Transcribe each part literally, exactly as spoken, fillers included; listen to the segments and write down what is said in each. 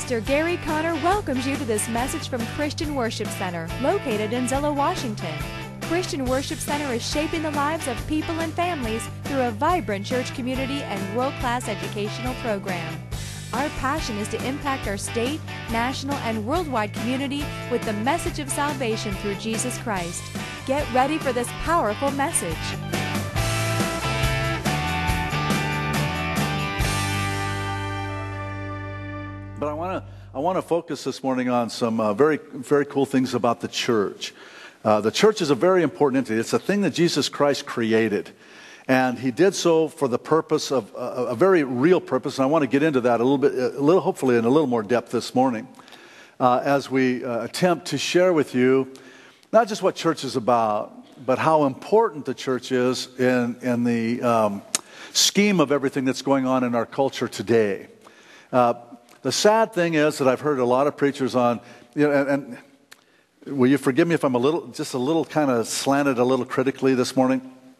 Pastor Gary Conner welcomes you to this message from Christian Worship Center, located in Zillow, Washington. Christian Worship Center is shaping the lives of people and families through a vibrant church community and world-class educational program. Our passion is to impact our state, national, and worldwide community with the message of salvation through Jesus Christ. Get ready for this powerful message. But I want to I want to focus this morning on some uh, very very cool things about the church. Uh, the church is a very important entity. It's a thing that Jesus Christ created, and He did so for the purpose of uh, a very real purpose. And I want to get into that a little bit, a little hopefully in a little more depth this morning, uh, as we uh, attempt to share with you not just what church is about, but how important the church is in in the um, scheme of everything that's going on in our culture today. Uh, The sad thing is that I've heard a lot of preachers on, you know, and, and will you forgive me if I'm a little, just a little kind of slanted a little critically this morning?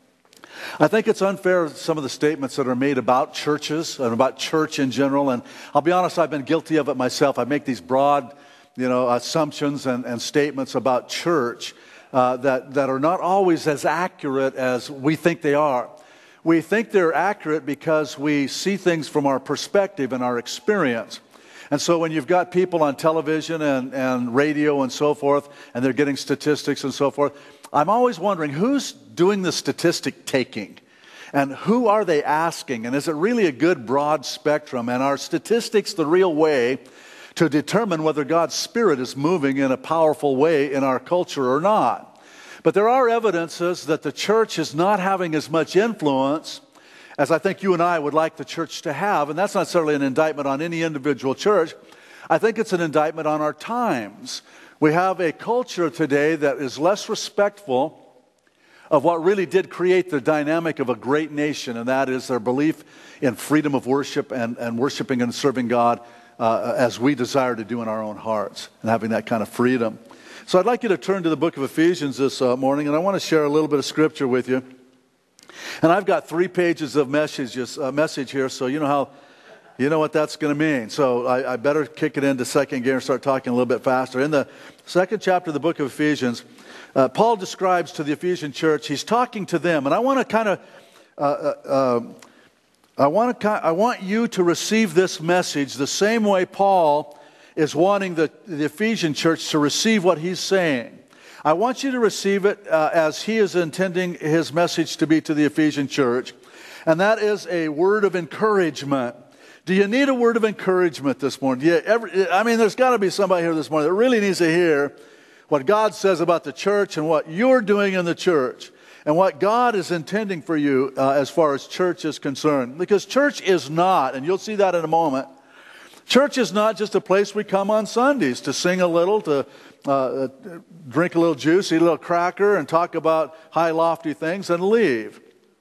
I think it's unfair, some of the statements that are made about churches and about church in general, and I'll be honest, I've been guilty of it myself. I make these broad, you know, assumptions and, and statements about church uh, that, that are not always as accurate as we think they are. We think they're accurate because we see things from our perspective and our experience. And so when you've got people on television and, and radio and so forth, and they're getting statistics and so forth, I'm always wondering, who's doing the statistic taking? And who are they asking? And is it really a good broad spectrum? And are statistics the real way to determine whether God's Spirit is moving in a powerful way in our culture or not? But there are evidences that the church is not having as much influence as I think you and I would like the church to have. And that's not necessarily an indictment on any individual church. I think it's an indictment on our times. We have a culture today that is less respectful of what really did create the dynamic of a great nation, and that is their belief in freedom of worship and, and worshiping and serving God uh, as we desire to do in our own hearts, and having that kind of freedom. So I'd like you to turn to the book of Ephesians this uh, morning, and I want to share a little bit of scripture with you. And I've got three pages of messages, uh, message here, so you know how, you know what that's going to mean. So I, I better kick it into second gear and start talking a little bit faster. In the second chapter of the book of Ephesians, uh, Paul describes to the Ephesian church, he's talking to them, and I want to kind of, uh, uh, I want to, I want you to receive this message the same way Paul is wanting the, the Ephesian church to receive what he's saying. I want you to receive it uh, as he is intending his message to be to the Ephesian church, and that is a word of encouragement. Do you need a word of encouragement this morning? Do you ever, I mean, there's got to be somebody here this morning that really needs to hear what God says about the church and what you're doing in the church and what God is intending for you uh, as far as church is concerned. Because church is not, and you'll see that in a moment, church is not just a place we come on Sundays to sing a little, to uh, drink a little juice, eat a little cracker, and talk about high, lofty things and leave.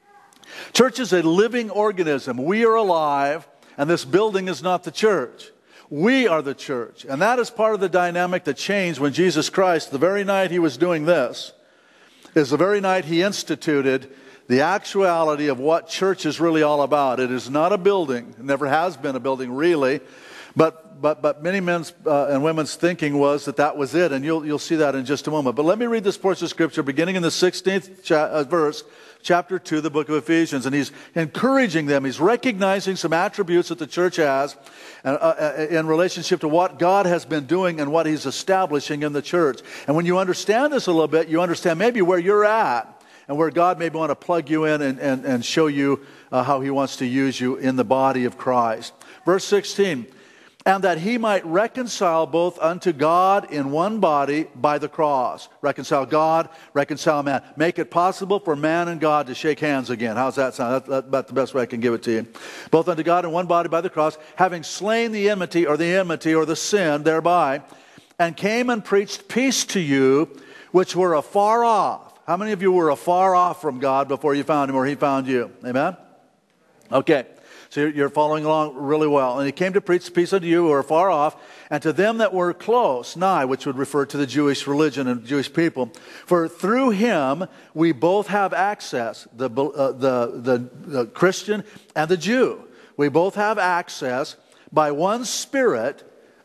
Church is a living organism. We are alive, and this building is not the church. We are the church. And that is part of the dynamic that changed when Jesus Christ, the very night he was doing this, is the very night he instituted the actuality of what church is really all about. It is not a building. It never has been a building, really. But but but many men's uh, and women's thinking was that that was it, and you'll you'll see that in just a moment. But let me read this portion of Scripture, beginning in the sixteenth cha- uh, verse, chapter two, the book of Ephesians, and he's encouraging them. He's recognizing some attributes that the church has uh, uh, in relationship to what God has been doing and what He's establishing in the church. And when you understand this a little bit, you understand maybe where you're at and where God may want to plug you in and and, and show you uh, how He wants to use you in the body of Christ. Verse sixteen. And that he might reconcile both unto God in one body by the cross. Reconcile God, reconcile man. Make it possible for man and God to shake hands again. How's that sound? That's, that's about the best way I can give it to you. Both unto God in one body by the cross, having slain the enmity or the enmity or the sin thereby, and came and preached peace to you which were afar off. How many of you were afar off from God before you found Him or He found you? Amen? Okay. So you're following along really well. And he came to preach peace unto you who are far off, and to them that were close, nigh, which would refer to the Jewish religion and Jewish people. For through him we both have access, the, uh, the, the, the Christian and the Jew. We both have access by one Spirit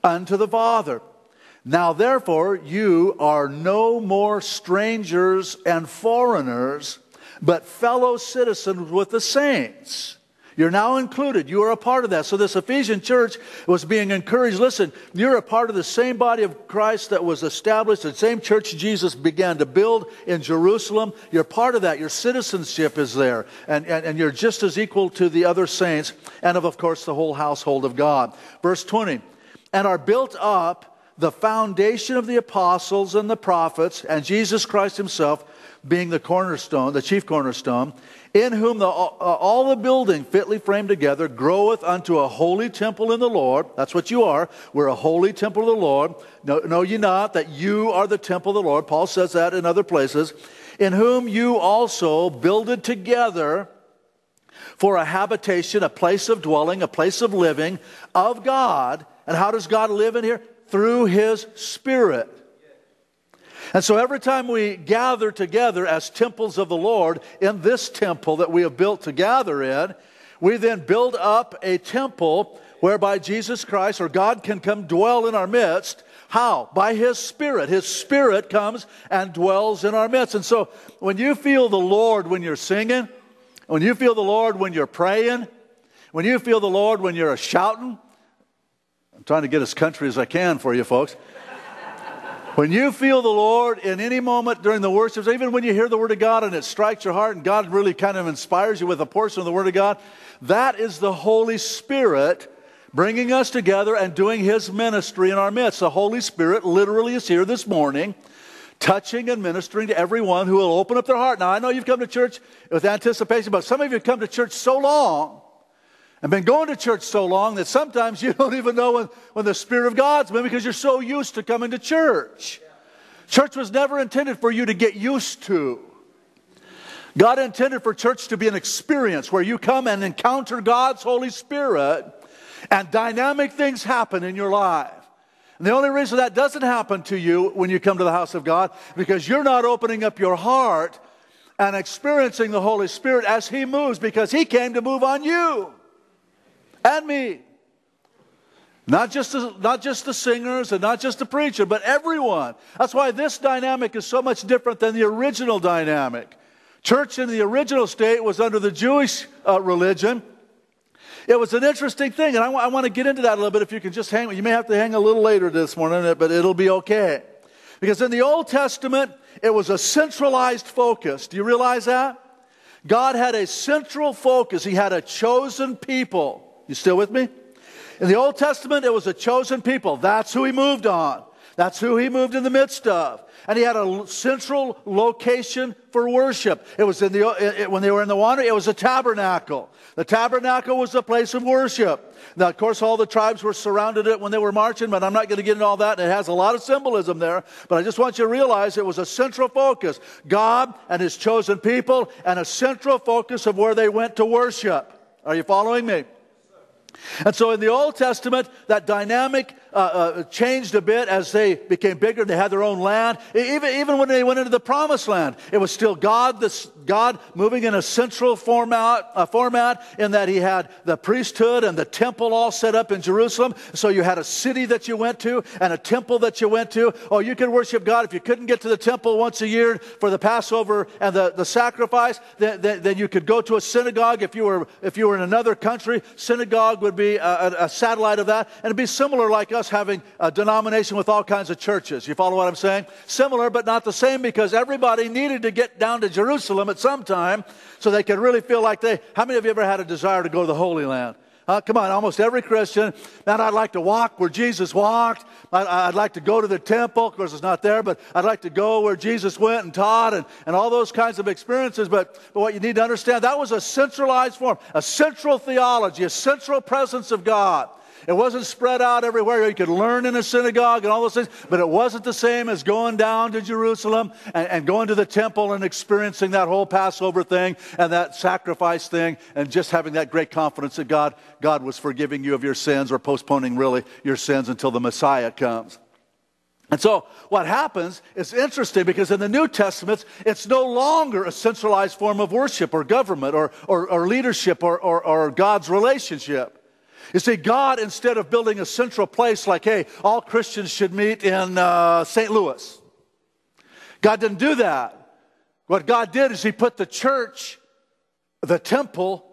unto the Father. Now therefore you are no more strangers and foreigners, but fellow citizens with the saints. You're now included. You are a part of that. So this Ephesian church was being encouraged. Listen, you're a part of the same body of Christ that was established, the same church Jesus began to build in Jerusalem. You're part of that. Your citizenship is there. And, and, and you're just as equal to the other saints and of, of course, the whole household of God. Verse twenty, and are built up the foundation of the apostles and the prophets, and Jesus Christ himself being the cornerstone, the chief cornerstone, in whom the, all the building fitly framed together groweth unto a holy temple in the Lord. That's what you are. We're a holy temple of the Lord. Know, know ye not that you are the temple of the Lord? Paul says that in other places. In whom you also builded together for a habitation, a place of dwelling, a place of living of God. And how does God live in here? Through his Spirit. And so every time we gather together as temples of the Lord in this temple that we have built to gather in, we then build up a temple whereby Jesus Christ or God can come dwell in our midst. How? By his Spirit. His Spirit comes and dwells in our midst. And so when you feel the Lord when you're singing, when you feel the Lord when you're praying, when you feel the Lord when you're shouting, I'm trying to get as country as I can for you folks. When you feel the Lord in any moment during the worship, even when you hear the Word of God and it strikes your heart and God really kind of inspires you with a portion of the Word of God, that is the Holy Spirit bringing us together and doing his ministry in our midst. The Holy Spirit literally is here this morning, touching and ministering to everyone who will open up their heart. Now, I know you've come to church with anticipation, but some of you have come to church so long and been going to church so long that sometimes you don't even know when, when the Spirit of God's been because you're so used to coming to church. Church was never intended for you to get used to. God intended for church to be an experience where you come and encounter God's Holy Spirit and dynamic things happen in your life. And the only reason that doesn't happen to you when you come to the house of God because you're not opening up your heart and experiencing the Holy Spirit as he moves because he came to move on you. And me. Not just, the, not just the singers and not just the preacher, but everyone. That's why this dynamic is so much different than the original dynamic. Church in the original state was under the Jewish uh, religion. It was an interesting thing, and I, I want to get into that a little bit if you can just hang. You may have to hang a little later this morning, but it'll be okay. Because in the Old Testament, it was a centralized focus. Do you realize that? God had a central focus. He had a chosen people. You still with me? In the Old Testament, it was a chosen people. That's who he moved on. That's who he moved in the midst of. And he had a central location for worship. It was in the it, when they were in the water, it was a tabernacle. The tabernacle was a place of worship. Now, of course, all the tribes were surrounded it when they were marching, but I'm not going to get into all that. It has a lot of symbolism there. But I just want you to realize it was a central focus. God and his chosen people and a central focus of where they went to worship. Are you following me? And so in the Old Testament, that dynamic uh, uh, changed a bit as they became bigger. They had their own land. Even, even when they went into the Promised Land, it was still God, this, God moving in a central format, uh, format in that he had the priesthood and the temple all set up in Jerusalem. So you had a city that you went to and a temple that you went to. Oh, you could worship God. If you couldn't get to the temple once a year for the Passover and the, the sacrifice, then, then, then you could go to a synagogue. If you were, if you were in another country, synagogue would be a, a satellite of that. And it'd be similar like us having a denomination with all kinds of churches. You follow what I'm saying? Similar, but not the same because everybody needed to get down to Jerusalem at some time so they could really feel like they... How many of you ever had a desire to go to the Holy Land? Uh, come on, almost every Christian. Man, I'd like to walk where Jesus walked. I, I'd like to go to the temple. Of course, it's not there, but I'd like to go where Jesus went and taught and, and all those kinds of experiences. But, but what you need to understand, that was a centralized form, a central theology, a central presence of God. It wasn't spread out everywhere. You could learn in a synagogue and all those things, but it wasn't the same as going down to Jerusalem and, and going to the temple and experiencing that whole Passover thing and that sacrifice thing and just having that great confidence that God, God was forgiving you of your sins or postponing really your sins until the Messiah comes. And so what happens is interesting because in the New Testament, it's no longer a centralized form of worship or government or, or, or leadership or, or, or God's relationship. You see, God, instead of building a central place like, hey, all Christians should meet in uh, Saint Louis, God didn't do that. What God did is he put the church, the temple,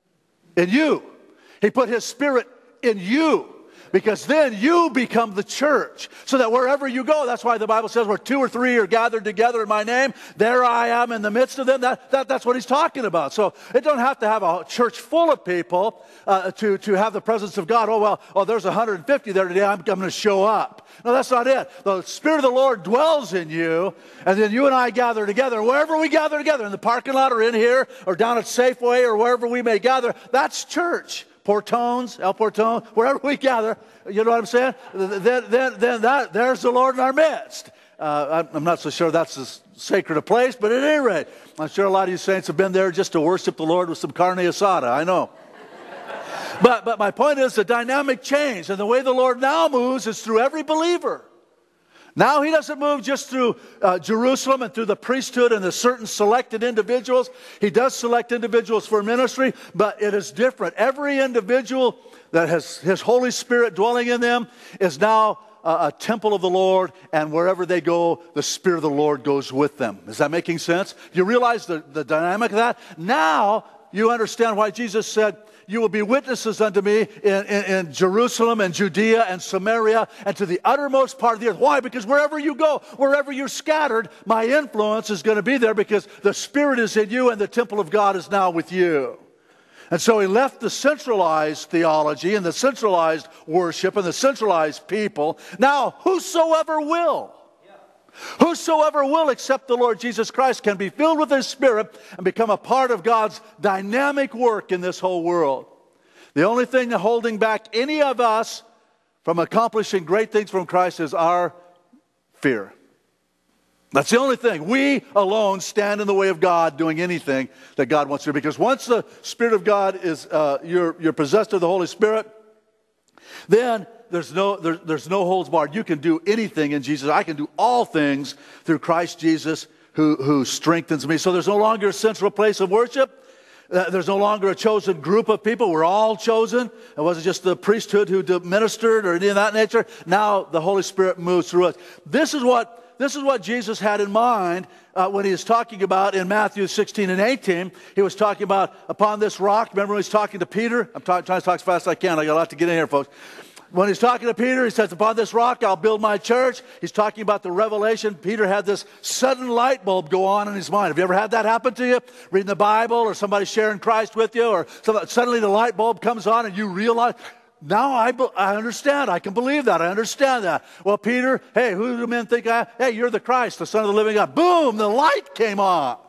in you. He put his Spirit in you. Because then you become the church. So that wherever you go, that's why the Bible says where two or three are gathered together in my name, there I am in the midst of them. That, that, that's what he's talking about. So it don't have to have a church full of people uh, to, to have the presence of God. Oh, well, oh, there's one hundred fifty there today. I'm, I'm going to show up. No, that's not it. The Spirit of the Lord dwells in you, and then you and I gather together. Wherever we gather together, in the parking lot or in here or down at Safeway or wherever we may gather, that's church. Portones, El Portone, wherever we gather, you know what I'm saying? Then, then, then that, there's the Lord in our midst. Uh, I'm not so sure that's as sacred a place, but at any rate, I'm sure a lot of you saints have been there just to worship the Lord with some carne asada, I know. but, but my point is the dynamic change, and the way the Lord now moves is through every believer. Now he doesn't move just through uh, Jerusalem and through the priesthood and the certain selected individuals. He does select individuals for ministry, but it is different. Every individual that has his Holy Spirit dwelling in them is now a, a temple of the Lord, and wherever they go, the Spirit of the Lord goes with them. Is that making sense? Do you realize the, the dynamic of that? Now you understand why Jesus said, you will be witnesses unto me in, in, in Jerusalem and Judea and Samaria and to the uttermost part of the earth. Why? Because wherever you go, wherever you're scattered, my influence is going to be there because the Spirit is in you and the temple of God is now with you. And so he left the centralized theology and the centralized worship and the centralized people. Now, whosoever will. Whosoever will accept the Lord Jesus Christ can be filled with His Spirit and become a part of God's dynamic work in this whole world. The only thing holding back any of us from accomplishing great things from Christ is our fear. That's the only thing. We alone stand in the way of God doing anything that God wants to do. Because once the Spirit of God is, uh, you're, you're possessed of the Holy Spirit, then There's no, there, there's no holds barred. You can do anything in Jesus. I can do all things through Christ Jesus who, who strengthens me. So there's no longer a central place of worship. Uh, there's no longer a chosen group of people. We're all chosen. It wasn't just the priesthood who ministered or any of that nature. Now the Holy Spirit moves through us. This is what, this is what Jesus had in mind uh, when he was talking about in Matthew sixteen and eighteen. He was talking about upon this rock. Remember when he was talking to Peter? I'm talk, trying to talk as fast as I can. I got a lot to get in here, folks. When he's talking to Peter, he says, upon this rock I'll build my church. He's talking about the revelation. Peter had this sudden light bulb go on in his mind. Have you ever had that happen to you? Reading the Bible or somebody sharing Christ with you, or suddenly the light bulb comes on and you realize, now I, I understand. I can believe that. I understand that. Well, Peter, hey, who do men think I am? Hey, you're the Christ, the Son of the living God. Boom, the light came on.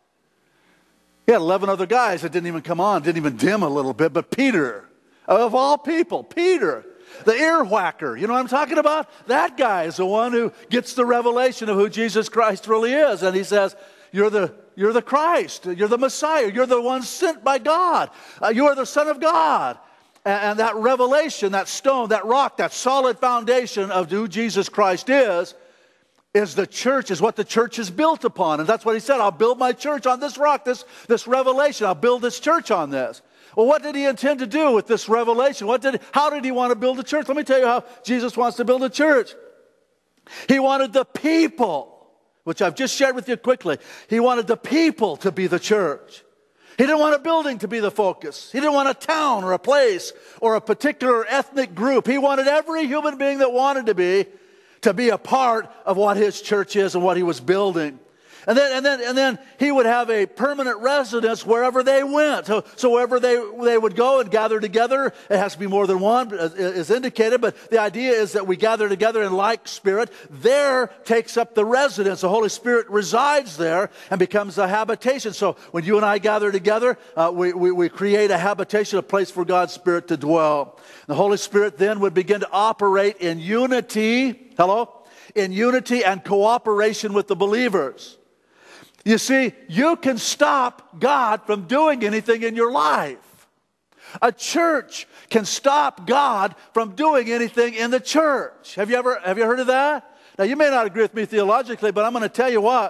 He had eleven other guys that didn't even come on, didn't even dim a little bit, but Peter, of all people, Peter, the earwhacker, you know what I'm talking about? That guy is the one who gets the revelation of who Jesus Christ really is. And he says, you're the, you're the Christ. You're the Messiah. You're the one sent by God. Uh, you are the Son of God. And, and that revelation, that stone, that rock, that solid foundation of who Jesus Christ is, is the church, is what the church is built upon. And that's what he said. I'll build my church on this rock, this, this revelation. I'll build this church on this. Well, what did he intend to do with this revelation? What did, how did he want to build a church? Let me tell you how Jesus wants to build a church. He wanted the people, which I've just shared with you quickly. He wanted the people to be the church. He didn't want a building to be the focus. He didn't want a town or a place or a particular ethnic group. He wanted every human being that wanted to be to be a part of what his church is and what he was building. And then, and then, and then he would have a permanent residence wherever they went. So, so wherever they, they would go and gather together, it has to be more than one, as indicated. But the idea is that we gather together in like spirit. There takes up the residence. The Holy Spirit resides there and becomes a habitation. So when you and I gather together, uh, we, we, we create a habitation, a place for God's Spirit to dwell. The Holy Spirit then would begin to operate in unity. Hello? In unity and cooperation with the believers. You see, you can stop God from doing anything in your life. A church can stop God from doing anything in the church. Have you ever have you heard of that? Now, you may not agree with me theologically, but I'm going to tell you what.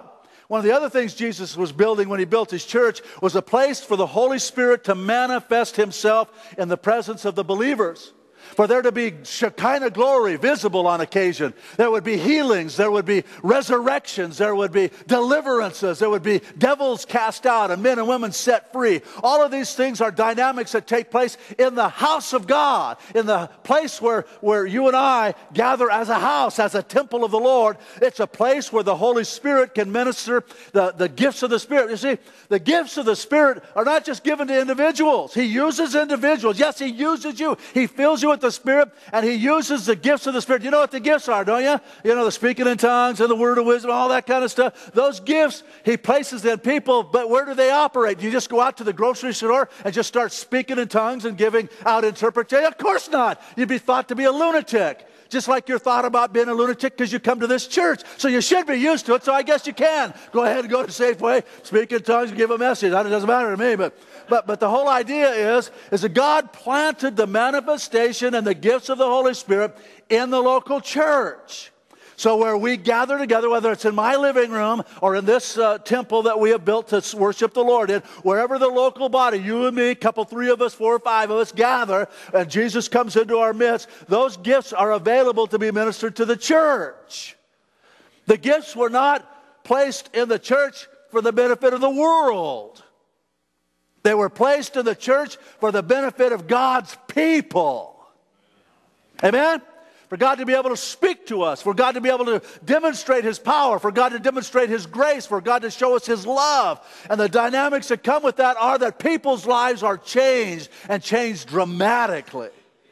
One of the other things Jesus was building when he built his church was a place for the Holy Spirit to manifest himself in the presence of the believers. For there to be Shekinah glory visible on occasion. There would be healings, there would be resurrections, there would be deliverances, there would be devils cast out and men and women set free. All of these things are dynamics that take place in the house of God, in the place where, where you and I gather as a house, as a temple of the Lord. It's a place where the Holy Spirit can minister the, the gifts of the Spirit. You see, the gifts of the Spirit are not just given to individuals. He uses individuals. Yes, He uses you. He fills you with the Spirit, and He uses the gifts of the Spirit. You know what the gifts are, don't you? You know, the speaking in tongues and the word of wisdom, all that kind of stuff. Those gifts, He places in people, but where do they operate? Do you just go out to the grocery store and just start speaking in tongues and giving out interpretation? Of course not. You'd be thought to be a lunatic. Just like you're thought about being a lunatic because you come to this church. So you should be used to it, so I guess you can. Go ahead and go to Safeway, speak in tongues, and give a message. It doesn't matter to me, but... But, but the whole idea is, is that God planted the manifestation and the gifts of the Holy Spirit in the local church. So where we gather together, whether it's in my living room or in this uh, temple that we have built to worship the Lord in, wherever the local body, you and me, a couple, three of us, four or five of us gather, and Jesus comes into our midst, those gifts are available to be ministered to the church. The gifts were not placed in the church for the benefit of the world. They were placed in the church for the benefit of God's people. Amen? For God to be able to speak to us, for God to be able to demonstrate His power, for God to demonstrate His grace, for God to show us His love. And the dynamics that come with that are that people's lives are changed and changed dramatically.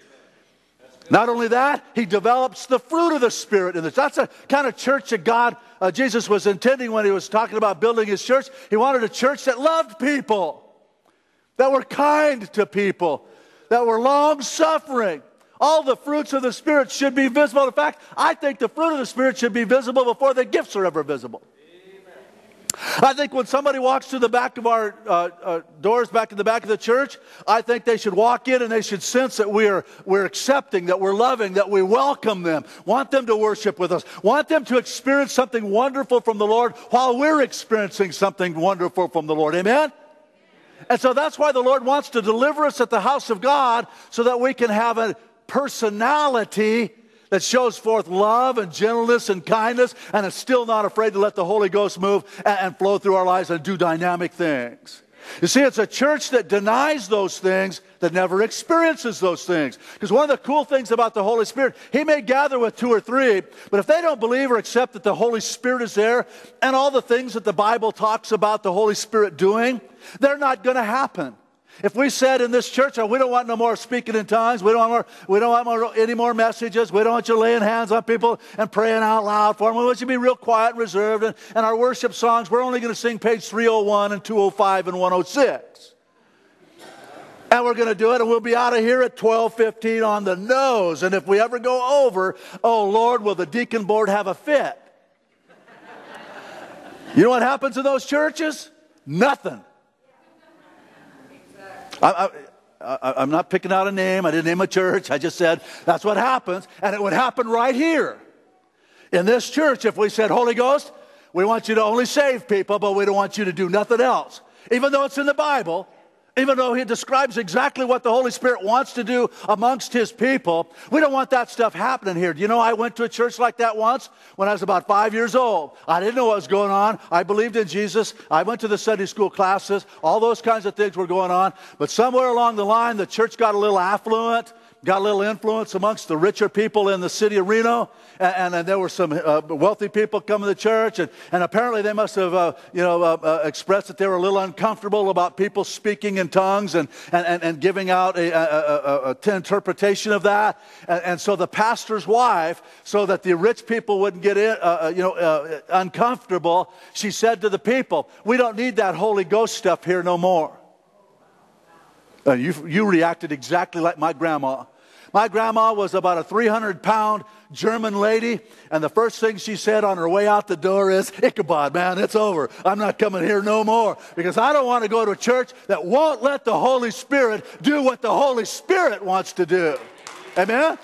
Not only that, He develops the fruit of the Spirit in this. That's the kind of church that God, uh, Jesus was intending when He was talking about building His church. He wanted a church that loved people, that were kind to people, that were long-suffering. All the fruits of the Spirit should be visible. In fact, I think the fruit of the Spirit should be visible before the gifts are ever visible. Amen. I think when somebody walks through the back of our uh, uh, doors, back in the back of the church, I think they should walk in and they should sense that we're, we're accepting, that we're loving, that we welcome them, want them to worship with us, want them to experience something wonderful from the Lord while we're experiencing something wonderful from the Lord. Amen? And so that's why the Lord wants to deliver us at the house of God so that we can have a personality that shows forth love and gentleness and kindness and is still not afraid to let the Holy Ghost move and, and flow through our lives and do dynamic things. You see, it's a church that denies those things that never experiences those things. Because one of the cool things about the Holy Spirit, He may gather with two or three, but if they don't believe or accept that the Holy Spirit is there and all the things that the Bible talks about the Holy Spirit doing, they're not going to happen. If we said in this church, oh, we don't want no more speaking in tongues, we don't want, more, we don't want more, any more messages, we don't want you laying hands on people and praying out loud for them, we want you to be real quiet and reserved, and, and our worship songs, we're only going to sing page three oh one and two oh five and one oh six. And we're going to do it, and we'll be out of here at twelve fifteen on the nose. And if we ever go over, oh, Lord, will the deacon board have a fit? You know what happens in those churches? Nothing. I, I, I, I'm not picking out a name. I didn't name a church. I just said that's what happens. And it would happen right here. In this church, if we said, Holy Ghost, we want you to only save people, but we don't want you to do nothing else. Even though it's in the Bible, even though He describes exactly what the Holy Spirit wants to do amongst His people, we don't want that stuff happening here. Do you know I went to a church like that once when I was about five years old? I didn't know what was going on. I believed in Jesus. I went to the Sunday school classes. All those kinds of things were going on. But somewhere along the line, the church got a little affluent, got a little influence amongst the richer people in the city of Reno, and, and there were some uh, wealthy people coming to church, and, and apparently they must have, uh, you know, uh, uh, expressed that they were a little uncomfortable about people speaking in tongues and and, and, and giving out a, a, a, a, a interpretation of that, and, and so the pastor's wife, so that the rich people wouldn't get in, uh, you know, uh, uncomfortable, she said to the people, "We don't need that Holy Ghost stuff here no more." Uh, you, you reacted exactly like my grandma. My grandma was about a three hundred pound German lady, and the first thing she said on her way out the door is, Ichabod, man, it's over. I'm not coming here no more, because I don't want to go to a church that won't let the Holy Spirit do what the Holy Spirit wants to do. Amen?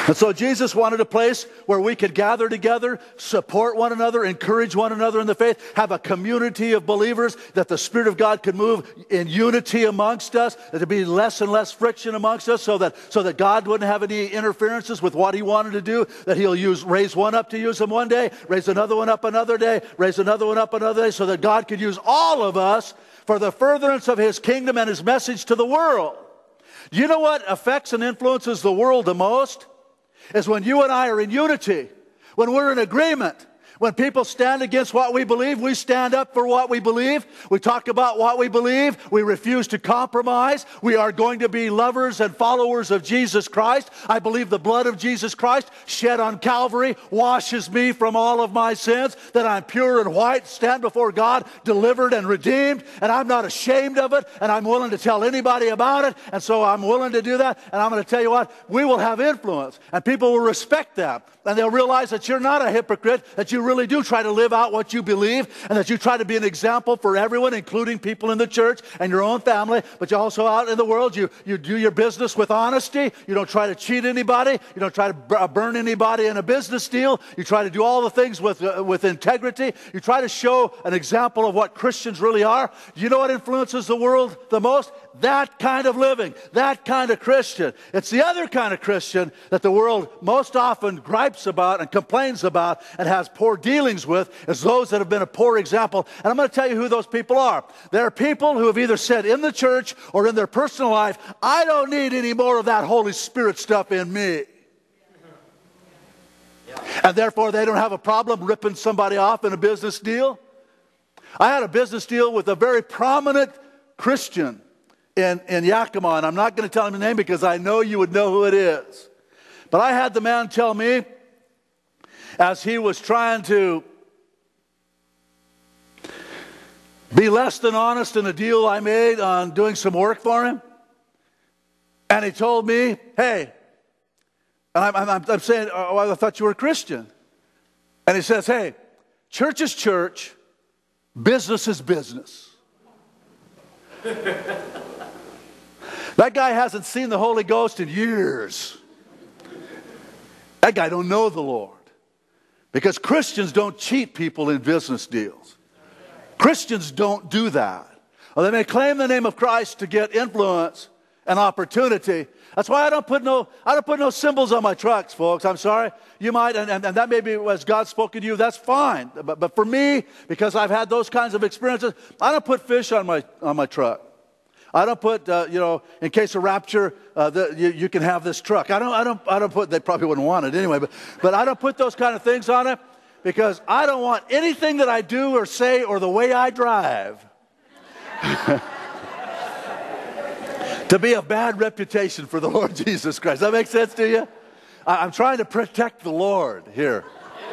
And so Jesus wanted a place where we could gather together, support one another, encourage one another in the faith, have a community of believers, that the Spirit of God could move in unity amongst us, that there be less and less friction amongst us, so that so that God wouldn't have any interferences with what He wanted to do, that He'll use raise one up to use them one day, raise another one up another day, raise another one up another day, so that God could use all of us for the furtherance of His kingdom and His message to the world. Do you know what affects and influences the world the most? Is when you and I are in unity, when we're in agreement. When people stand against what we believe, we stand up for what we believe. We talk about what we believe. We refuse to compromise. We are going to be lovers and followers of Jesus Christ. I believe the blood of Jesus Christ shed on Calvary washes me from all of my sins, that I'm pure and white, stand before God, delivered and redeemed, and I'm not ashamed of it, and I'm willing to tell anybody about it, and so I'm willing to do that, and I'm going to tell you what, we will have influence, and people will respect that, and they'll realize that you're not a hypocrite, that you really do try to live out what you believe, and that you try to be an example for everyone, including people in the church and your own family, but you also out in the world, you, you do your business with honesty. You don't try to cheat anybody. You don't try to burn anybody in a business deal. You try to do all the things with, uh, with integrity. You try to show an example of what Christians really are. Do you know what influences the world the most? That kind of living, that kind of Christian. It's the other kind of Christian that the world most often gripes about and complains about and has poor dealings with, is those that have been a poor example. And I'm going to tell you who those people are. They're people who have either said in the church or in their personal life, I don't need any more of that Holy Spirit stuff in me. And therefore they don't have a problem ripping somebody off in a business deal. I had a business deal with a very prominent Christian in, in Yakima, and I'm not going to tell him the name because I know you would know who it is. But I had the man tell me, as he was trying to be less than honest in a deal I made on doing some work for him, and he told me, hey, and I'm, I'm, I'm saying, oh, I thought you were a Christian. And he says, hey, church is church, business is business. That guy hasn't seen the Holy Ghost in years. That guy don't know the Lord. Because Christians don't cheat people in business deals. Christians don't do that. Well, they may claim the name of Christ to get influence and opportunity. That's why I don't put no, I don't put no symbols on my trucks, folks. I'm sorry. You might, and, and, and that may be as God's spoken to you, that's fine. But, but for me, because I've had those kinds of experiences, I don't put fish on my, on my truck. I don't put, uh, you know, in case of rapture, uh, the, you, you can have this truck. I don't, I don't, I don't put. They probably wouldn't want it anyway. But, but I don't put those kind of things on it because I don't want anything that I do or say or the way I drive to be a bad reputation for the Lord Jesus Christ. Does that make sense to you? I, I'm trying to protect the Lord here.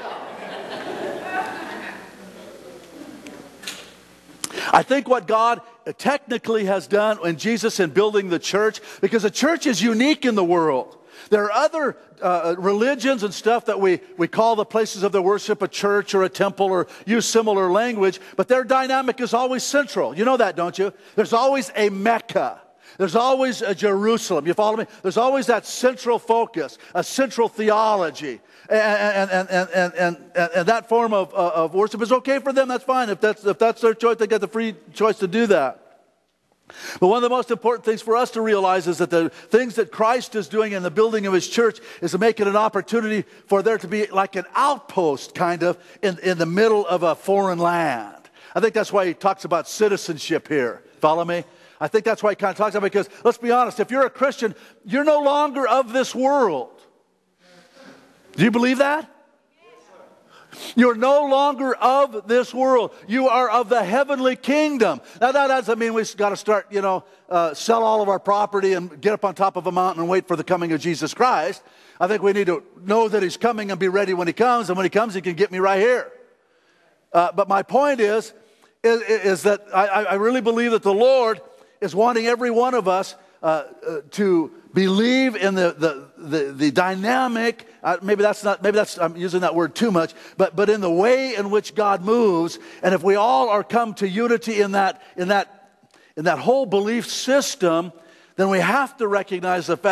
I think what God technically has done in Jesus in building the church, because the church is unique in the world. There are other uh, religions and stuff that we, we call the places of their worship a church or a temple or use similar language, but their dynamic is always central. You know that, don't you? There's always a Mecca. There's always a Jerusalem. You follow me? There's always that central focus, a central theology. And, and, and, and, and, and, and that form of, uh, of worship is okay for them. That's fine. If that's, if that's their choice, they get the free choice to do that. But one of the most important things for us to realize is that the things that Christ is doing in the building of His church is to make it an opportunity for there to be like an outpost kind of in, in the middle of a foreign land. I think that's why He talks about citizenship here. Follow me? I think that's why He kind of talks about it, because let's be honest, if you're a Christian, you're no longer of this world. Do you believe that? You're no longer of this world. You are of the heavenly kingdom. Now, that doesn't mean we've got to start, you know, uh, sell all of our property and get up on top of a mountain and wait for the coming of Jesus Christ. I think we need to know that He's coming and be ready when He comes. And when He comes, He can get me right here. Uh, but my point is, is, is that I, I really believe that the Lord is wanting every one of us uh, uh, to believe in the, the, the, the dynamic, uh, maybe that's not, maybe that's, I'm using that word too much, but, but in the way in which God moves. And if we all are come to unity in that, in that, in that whole belief system, then we have to recognize the fact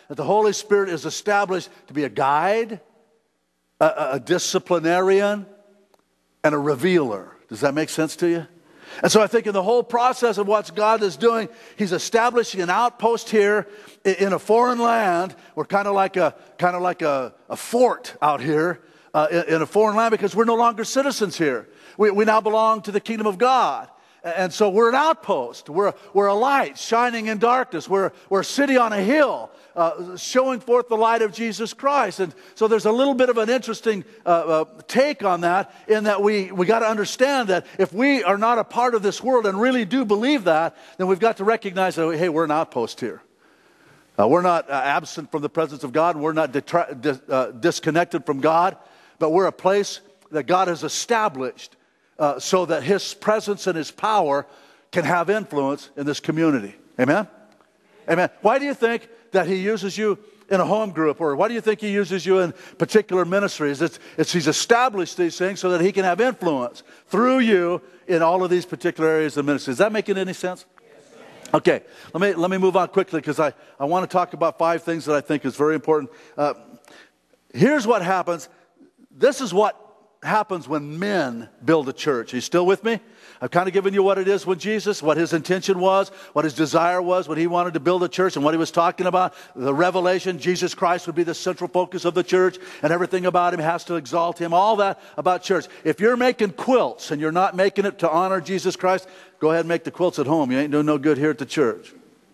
that the Holy Spirit is established to be a guide, a, a disciplinarian, and a revealer. Does that make sense to you? And so I think in the whole process of what God is doing, He's establishing an outpost here in a foreign land. We're kind of like a kind of like a, a fort out here uh, in, in a foreign land because we're no longer citizens here. We, we now belong to the kingdom of God. And so we're an outpost. We're, we're a light shining in darkness. We're, we're a city on a hill uh, showing forth the light of Jesus Christ. And so there's a little bit of an interesting uh, uh, take on that, in that we, we got to understand that if we are not a part of this world and really do believe that, then we've got to recognize that, hey, we're an outpost here. Uh, we're not uh, absent from the presence of God. We're not detra- dis- uh, disconnected from God, but we're a place that God has established Uh, so that His presence and His power can have influence in this community. Amen? Amen. Why do you think that He uses you in a home group? Or why do you think He uses you in particular ministries? It's, it's He's established these things so that He can have influence through you in all of these particular areas of ministry. Is that making any sense? Okay, let me, let me move on quickly because I, I want to talk about five things that I think is very important. Uh, here's what happens. This is what happens when men build a church. Are you still with me? I've kind of given you what it is with Jesus, what His intention was, what His desire was, what He wanted to build a church, and what He was talking about. The revelation, Jesus Christ would be the central focus of the church, and everything about Him has to exalt Him, all that about church. If you're making quilts and you're not making it to honor Jesus Christ, go ahead and make the quilts at home. You ain't doing no good here at the church.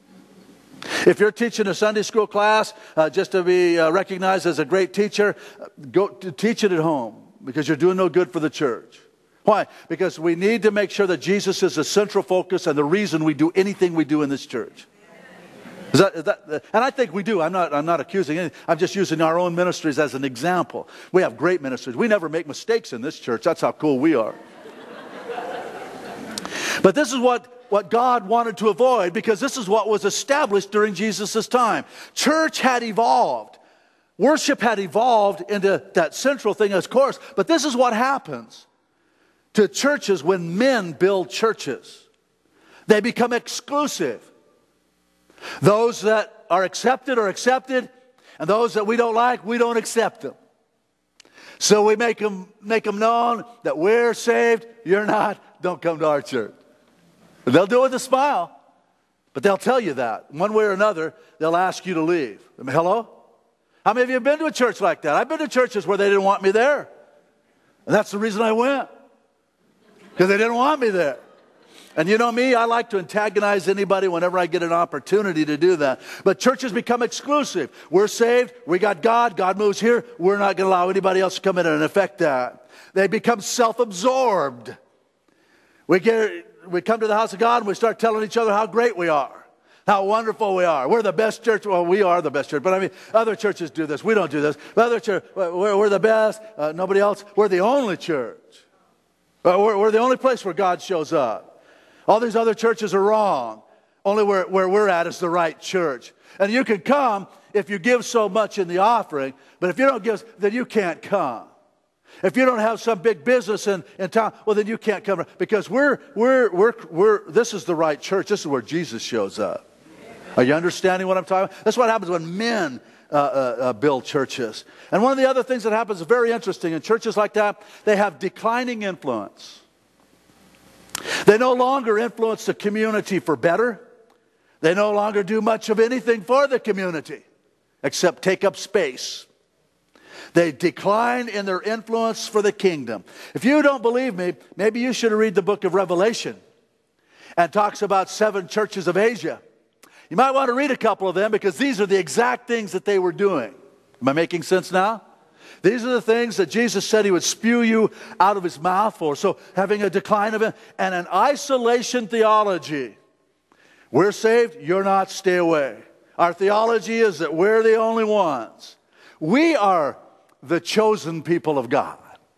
If you're teaching a Sunday school class uh, just to be uh, recognized as a great teacher, go to teach it at home. Because you're doing no good for the church. Why? Because we need to make sure that Jesus is the central focus and the reason we do anything we do in this church. Is that, is that, and I think we do. I'm not, I'm not accusing anything. I'm just using our own ministries as an example. We have great ministries. We never make mistakes in this church. That's how cool we are. But this is what, what God wanted to avoid, because this is what was established during Jesus' time. Church had evolved. Worship had evolved into that central thing, of course, but this is what happens to churches when men build churches. They become exclusive. Those that are accepted are accepted, and those that we don't like, we don't accept them. So we make them, make them known that we're saved, you're not, don't come to our church. They'll do it with a smile, but they'll tell you that. One way or another, they'll ask you to leave. I mean, hello? How many of you have been to a church like that? I've been to churches where they didn't want me there. And that's the reason I went. Because they didn't want me there. And you know me, I like to antagonize anybody whenever I get an opportunity to do that. But churches become exclusive. We're saved, we got God, God moves here, we're not going to allow anybody else to come in and affect that. They become self-absorbed. We get, we come to the house of God and we start telling each other how great we are. How wonderful we are. We're the best church. Well, we are the best church. But I mean, other churches do this. We don't do this. But other church, we're, we're the best. Uh, nobody else. We're the only church. Uh, we're, we're the only place where God shows up. All these other churches are wrong. Only where, where we're at is the right church. And you can come if you give so much in the offering. But if you don't give, then you can't come. If you don't have some big business in, in town, well, then you can't come. Because we're, we're, we're, we're, this is the right church. This is where Jesus shows up. Are you understanding what I'm talking about? That's what happens when men uh, uh, uh, build churches. And one of the other things that happens is very interesting. In churches like that, they have declining influence. They no longer influence the community for better. They no longer do much of anything for the community except take up space. They decline in their influence for the kingdom. If you don't believe me, maybe you should read the book of Revelation. And talks about seven churches of Asia. You might want to read a couple of them because these are the exact things that they were doing. Am I making sense now? These are the things that Jesus said He would spew you out of His mouth for. So having a decline of it and an isolation theology. We're saved, you're not, stay away. Our theology is that we're the only ones. We are the chosen people of God.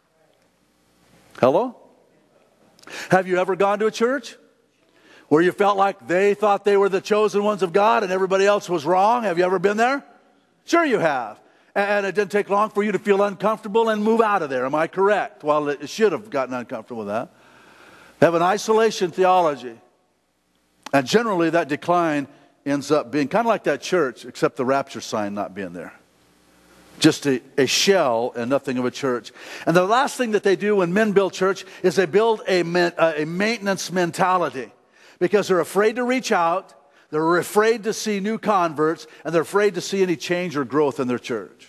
Hello? Have you ever gone to a church where you felt like they thought they were the chosen ones of God and everybody else was wrong? Have you ever been there? Sure you have. And it didn't take long for you to feel uncomfortable and move out of there. Am I correct? Well, it should have gotten uncomfortable with that. They have an isolation theology. And generally that decline ends up being kind of like that church, except the rapture sign not being there. Just a, a shell and nothing of a church. And the last thing that they do when men build church is they build a, a maintenance mentality, because they're afraid to reach out, they're afraid to see new converts, and they're afraid to see any change or growth in their church.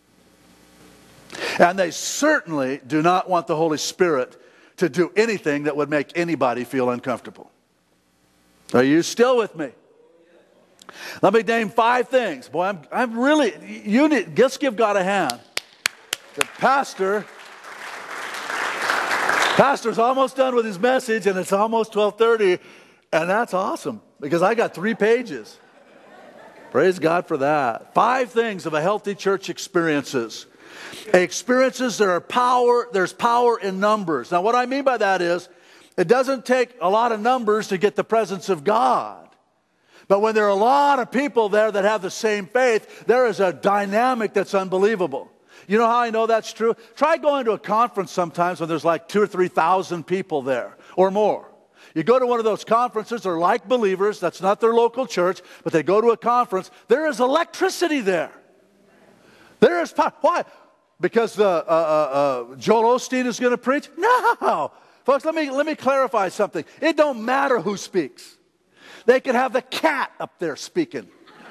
And they certainly do not want the Holy Spirit to do anything that would make anybody feel uncomfortable. Are you still with me? Let me name five things. Boy, I'm, I'm really, you need, let's give God a hand. The pastor, pastor's almost done with his message, and it's almost twelve thirty, and that's awesome, because I got three pages. Praise God for that. Five things of a healthy church experiences. Experiences, there are power, there's power in numbers. Now, what I mean by that is, it doesn't take a lot of numbers to get the presence of God. But when there are a lot of people there that have the same faith, there is a dynamic that's unbelievable. You know how I know that's true? Try going to a conference sometimes when there's like two or three thousand people there or more. You go to one of those conferences, they're like believers, that's not their local church, but they go to a conference, there is electricity there. There is power. Why? Because uh, uh, uh, Joel Osteen is going to preach? No. Folks, let me, let me clarify something. It don't matter who speaks. They could have the cat up there speaking.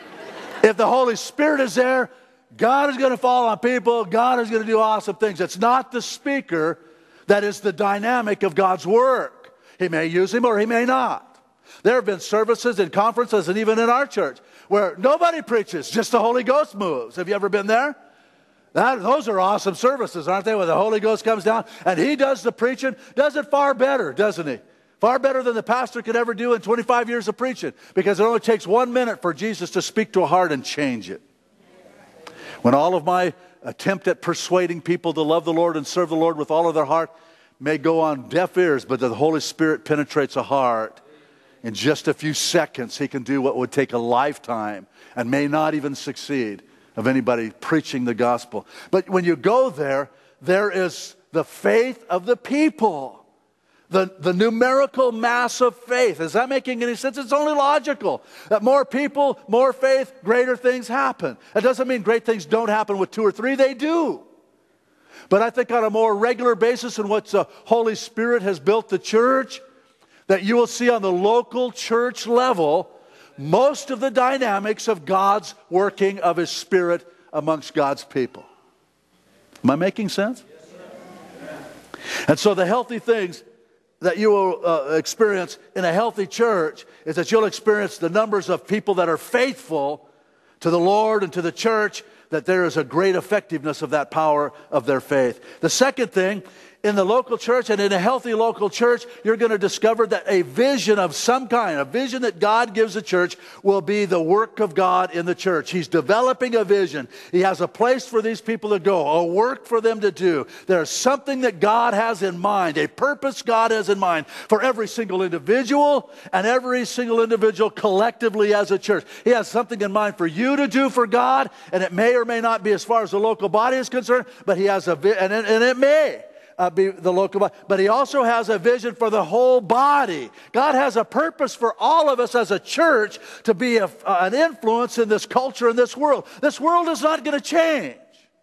If the Holy Spirit is there, God is going to fall on people. God is going to do awesome things. It's not the speaker that is the dynamic of God's work. He may use him or he may not. There have been services and conferences, and even in our church, where nobody preaches, just the Holy Ghost moves. Have you ever been there? That, those are awesome services, aren't they? Where the Holy Ghost comes down and he does the preaching, does it far better, doesn't he? Far better than the pastor could ever do in twenty-five years of preaching, because it only takes one minute for Jesus to speak to a heart and change it. When all of my attempt at persuading people to love the Lord and serve the Lord with all of their heart may go on deaf ears, but the Holy Spirit penetrates a heart, in just a few seconds he can do what would take a lifetime and may not even succeed of anybody preaching the gospel. But when you go there, there is the faith of the people. The, the numerical mass of faith. Is that making any sense? It's only logical. That more people, more faith, greater things happen. It doesn't mean great things don't happen with two or three. They do. But I think on a more regular basis in what the Holy Spirit has built the church, that you will see on the local church level most of the dynamics of God's working of His Spirit amongst God's people. Am I making sense? Yes, sir. And so the healthy things that you will uh, experience in a healthy church is that you'll experience the numbers of people that are faithful to the Lord and to the church, that there is a great effectiveness of that power of their faith. The second thing, in the local church and in a healthy local church, you're going to discover that a vision of some kind, a vision that God gives the church, will be the work of God in the church. He's developing a vision. He has a place for these people to go, a work for them to do. There's something that God has in mind, a purpose God has in mind for every single individual and every single individual collectively as a church. He has something in mind for you to do for God, and it may or may not be as far as the local body is concerned, but He has a vi- and, it, and it may. Uh, be the local body. But He also has a vision for the whole body. God has a purpose for all of us as a church to be a, uh, an influence in this culture, in this world. This world is not going to change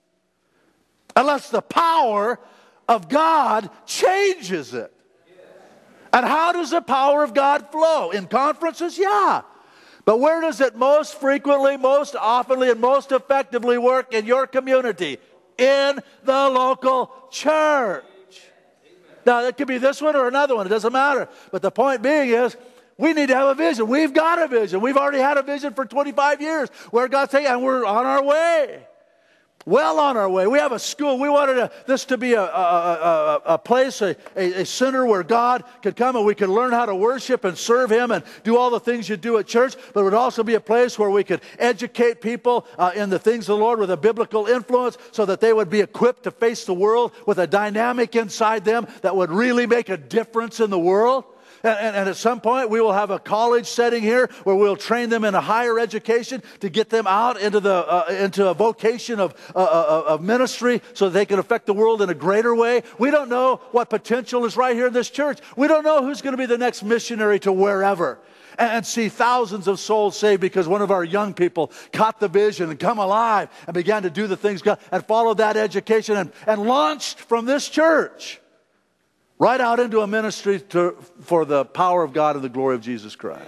unless the power of God changes it. And how does the power of God flow? In conferences? Yeah. But where does it most frequently, most oftenly, and most effectively work in your community? In the local church. Now, it could be this one or another one. It doesn't matter. But the point being is, we need to have a vision. We've got a vision. We've already had a vision for twenty-five years where God's saying, and we're on our way. Well on our way. We have a school. We wanted a, this to be a, a, a, a place, a, a, a center where God could come and we could learn how to worship and serve Him and do all the things you do at church. But it would also be a place where we could educate people uh, in the things of the Lord with a biblical influence, so that they would be equipped to face the world with a dynamic inside them that would really make a difference in the world. And, and, and at some point, we will have a college setting here where we'll train them in a higher education to get them out into the uh, into a vocation of, uh, uh, of ministry so that they can affect the world in a greater way. We don't know what potential is right here in this church. We don't know who's going to be the next missionary to wherever. And, and see thousands of souls saved because one of our young people caught the vision and come alive and began to do the things God and followed that education and, and launched from this church right out into a ministry to, for the power of God and the glory of Jesus Christ.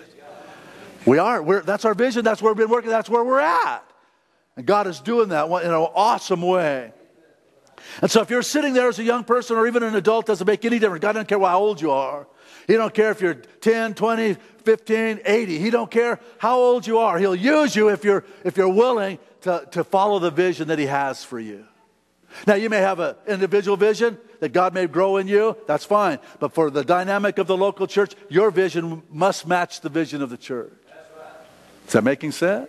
We are. We're, that's our vision. That's where we've been working. That's where we're at. And God is doing that in an awesome way. And so if you're sitting there as a young person or even an adult, doesn't make any difference. God doesn't care how old you are. He don't care if you're ten, twenty, fifteen, eighty. He don't care how old you are. He'll use you if you're, if you're willing to, to follow the vision that He has for you. Now, you may have an individual vision that God may grow in you. That's fine. But for the dynamic of the local church, your vision must match the vision of the church. Is that making sense?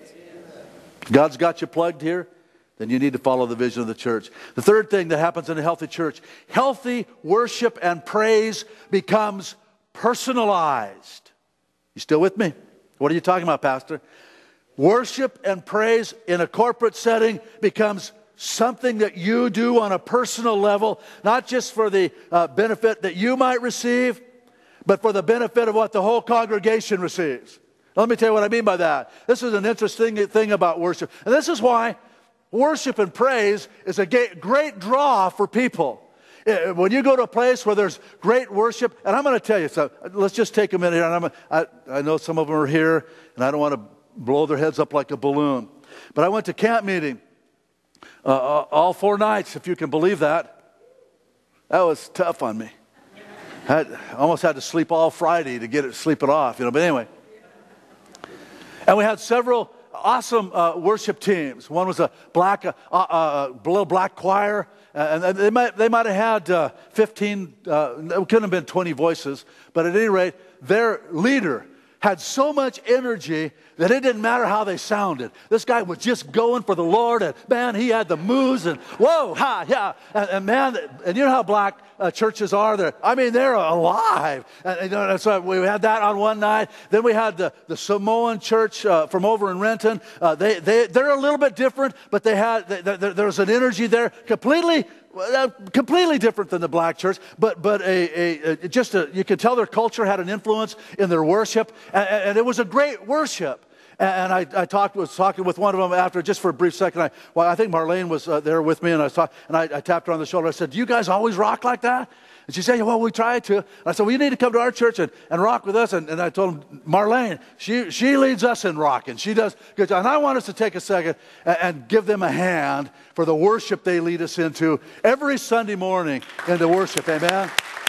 If God's got you plugged here, then you need to follow the vision of the church. The third thing that happens in a healthy church, healthy worship and praise becomes personalized. You still with me? What are you talking about, Pastor? Worship and praise in a corporate setting becomes something that you do on a personal level, not just for the uh, benefit that you might receive, but for the benefit of what the whole congregation receives. Let me tell you what I mean by that. This is an interesting thing about worship. And this is why worship and praise is a great draw for people. When you go to a place where there's great worship, and I'm going to tell you, so let's just take a minute here. And I'm, I, I know some of them are here, and I don't want to blow their heads up like a balloon. But I went to camp meeting uh, all four nights, if you can believe that. That was tough on me. I had, almost had to sleep all Friday to get it, sleep it off, you know. But anyway, and we had several awesome uh, worship teams. One was a black, uh, uh, little black choir, uh, and they might they might have had uh, fifteen. Uh, it couldn't have been twenty voices, but at any rate, their leader had so much energy that it didn't matter how they sounded. This guy was just going for the Lord, and man, he had the moves, and whoa, ha, yeah, and, and man, and you know how black uh, churches are. They're, I mean, they're alive. And, and, and so we had that on one night. Then we had the, the Samoan church uh, from over in Renton. Uh, they they they're a little bit different, but they had they, they, there was an energy there, completely. Uh, completely different than the black church, but but a, a, a just a, you could tell their culture had an influence in their worship, and, and it was a great worship. And I, I talked was talking with one of them after just for a brief second. I well, I think Marlene was uh, there with me, and I was talking, and I, I tapped her on the shoulder. I said, "Do you guys always rock like that?" And she said, "Well, we try to." And I said, "Well, you need to come to our church and, and rock with us." And, and I told him, Marlene, she she leads us in rocking. She does good job. And I want us to take a second and, and give them a hand for the worship they lead us into every Sunday morning into worship. Amen.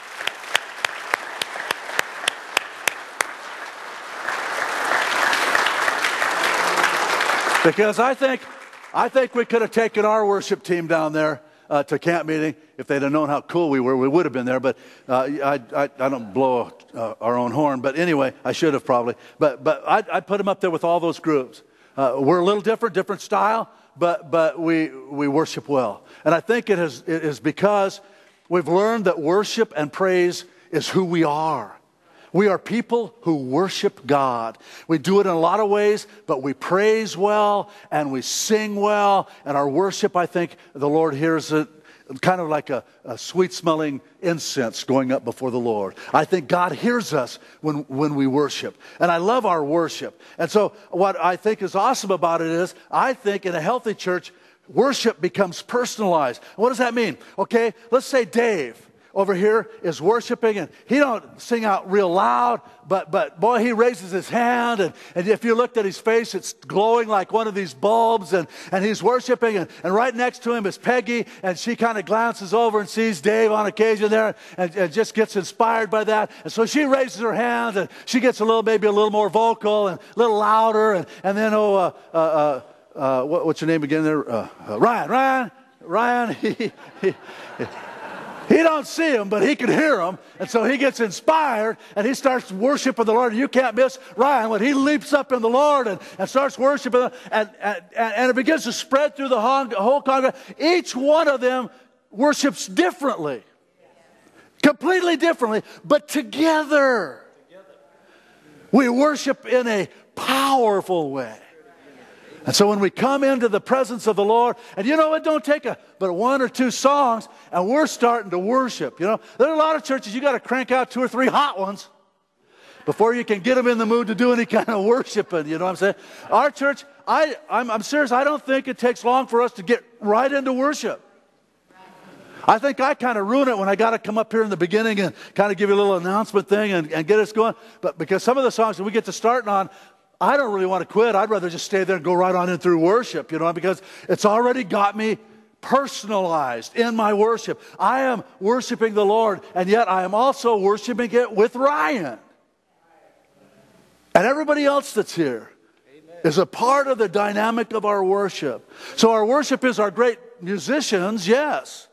Because I think, I think we could have taken our worship team down there uh, to camp meeting if they'd have known how cool we were. We would have been there, but uh, I, I, I don't blow uh, our own horn. But anyway, I should have probably. But but I'd, I'd put them up there with all those groups. Uh, we're a little different, different style, but but we we worship well. And I think it is it is because we've learned that worship and praise is who we are. We are people who worship God. We do it in a lot of ways, but we praise well and we sing well. And our worship, I think, the Lord hears it kind of like a, a sweet-smelling incense going up before the Lord. I think God hears us when, when we worship. And I love our worship. And so what I think is awesome about it is, I think in a healthy church, worship becomes personalized. What does that mean? Okay, let's say Dave over here is worshiping, and he don't sing out real loud, but but boy, he raises his hand, and, and if you looked at his face, it's glowing like one of these bulbs, and, and he's worshiping, and, and right next to him is Peggy, and she kind of glances over and sees Dave on occasion there, and, and just gets inspired by that, and so she raises her hand, and she gets a little, maybe a little more vocal, and a little louder, and, and then, oh, uh, uh, uh, uh, what, what's your name again there? Uh, uh, Ryan, Ryan, Ryan, he, he, he He don't see him, but he can hear him. And so he gets inspired, and he starts worshiping the Lord. And you can't miss Ryan when he leaps up in the Lord and, and starts worshiping. And, and, and it begins to spread through the whole congregation. Each one of them worships differently. Completely differently, but together. We worship in a powerful way. And so when we come into the presence of the Lord, and you know, it don't take a, but one or two songs, and we're starting to worship. You know, there are a lot of churches, you got to crank out two or three hot ones before you can get them in the mood to do any kind of worshiping. You know what I'm saying? Our church, I, I'm, I'm serious, I don't think it takes long for us to get right into worship. I think I kind of ruin it when I got to come up here in the beginning and kind of give you a little announcement thing and, and get us going. But because some of the songs that we get to starting on, I don't really want to quit. I'd rather just stay there and go right on in through worship, you know, because it's already got me personalized in my worship. I am worshiping the Lord, and yet I am also worshiping it with Ryan. And everybody else that's here is a part of the dynamic of our worship. So our worship is our great musicians, yes.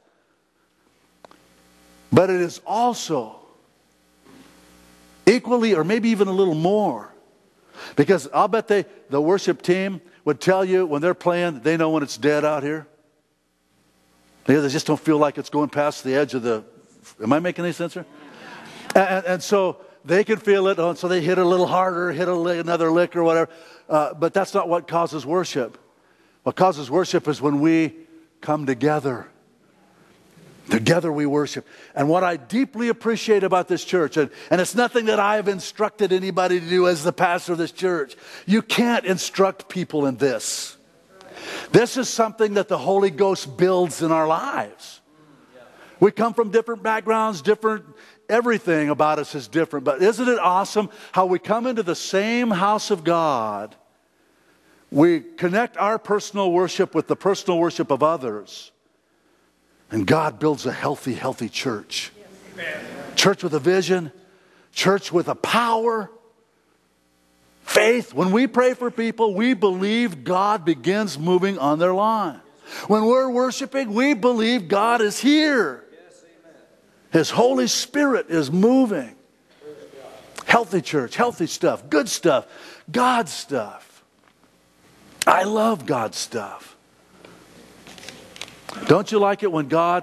But it is also equally or maybe even a little more. Because I'll bet they, the worship team would tell you when they're playing, they know when it's dead out here. They just don't feel like it's going past the edge of the... Am I making any sense here? And, and so they can feel it, and so they hit a little harder, hit a, another lick or whatever. Uh, but that's not what causes worship. What causes worship is when we come together. Together we worship. And what I deeply appreciate about this church, and, and it's nothing that I have instructed anybody to do as the pastor of this church. You can't instruct people in this. This is something that the Holy Ghost builds in our lives. We come from different backgrounds, different, everything about us is different. But isn't it awesome how we come into the same house of God? We connect our personal worship with the personal worship of others. And God builds a healthy, healthy church. Amen. Church with a vision. Church with a power. Faith. When we pray for people, we believe God begins moving on their lives. When we're worshiping, we believe God is here. His Holy Spirit is moving. Healthy church, healthy stuff, good stuff, God's stuff. I love God's stuff. Don't you like it when God...